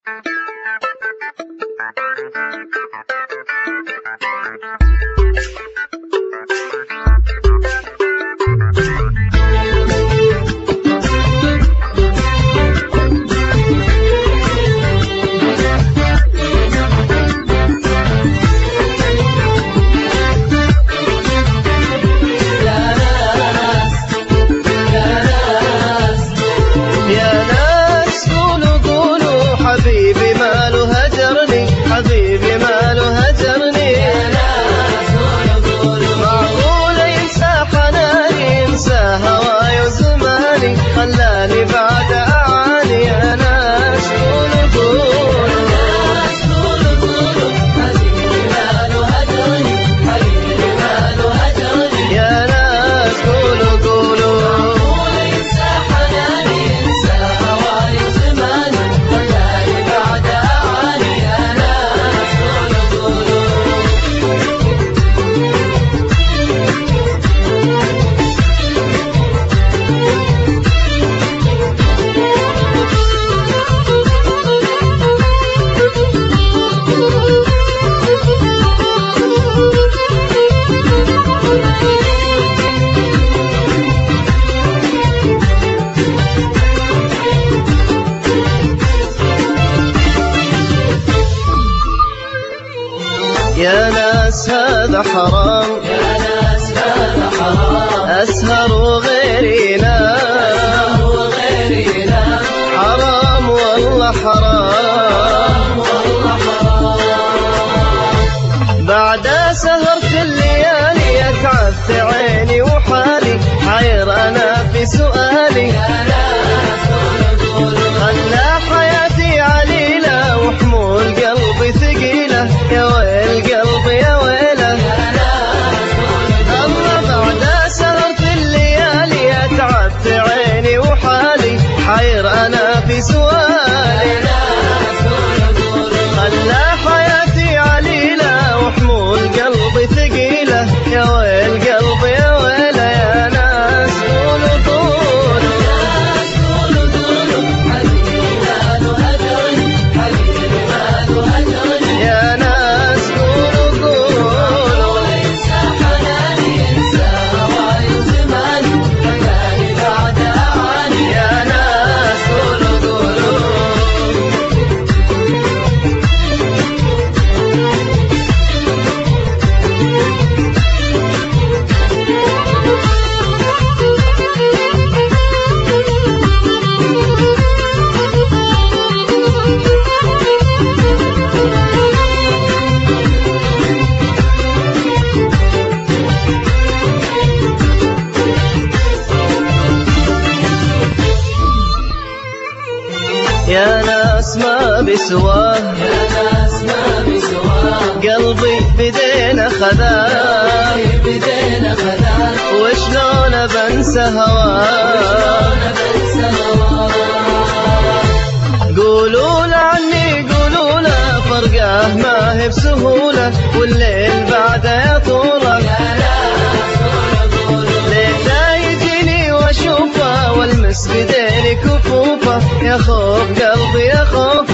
حبيبي ماله هجرني، حبيبي ماله هجرني. معقول ينسى حناني، ينسى هواي وزماني، خلاني بعد أعاني. يا ناس قولوا قولوا، حبيبي ماله هجرني، حبيبي ماله هجرني. يا ناس قولوا قولوا، معقول ينسى حناني، ينسى هواي وزماني، خلاني بعد أعاني. يا ناس قولوا قولوا. يا ناس هذا حرام، يا ناس هذا حرام، أسهر وغيري نام، حرام والله حرام، والله حرام. بعد سهرت الليالي أتعبت عيني وحالي، حير أنا في سؤالي. خلى حياتي عليلة وحمول قلبي ثقيلة، يا ويل قلبي يا ويله. أما بعد سهرت الليالي أتعبت عيني وحالي، حير أنا في سؤالي. خلى حياتي عليلة وحمول قلبي ثقيلة، يا ويل قلبي يا ويله. يا ناس قولوا قولوا، حبيبي ماله هجرني، حبيبي ماله هجرني. يا ناس قولوا قولوا، ينسى حناني، ينسى هواي وزماني، خلاني بعد أعاني. يا ناس قولوا قولوا. يا ناس ما بسواه، يا ناس ما بسواه، قلبي بدينا خذاه، بدينا خذاه. وشلون بنسى هواه، قولوا له عني، قولوا له فرقاه ما هي بسهولة، والليل بعده يطوله. ليته يجيني واشوفه والمس بديني كفوفه، يا خوف قلبي يا خوف.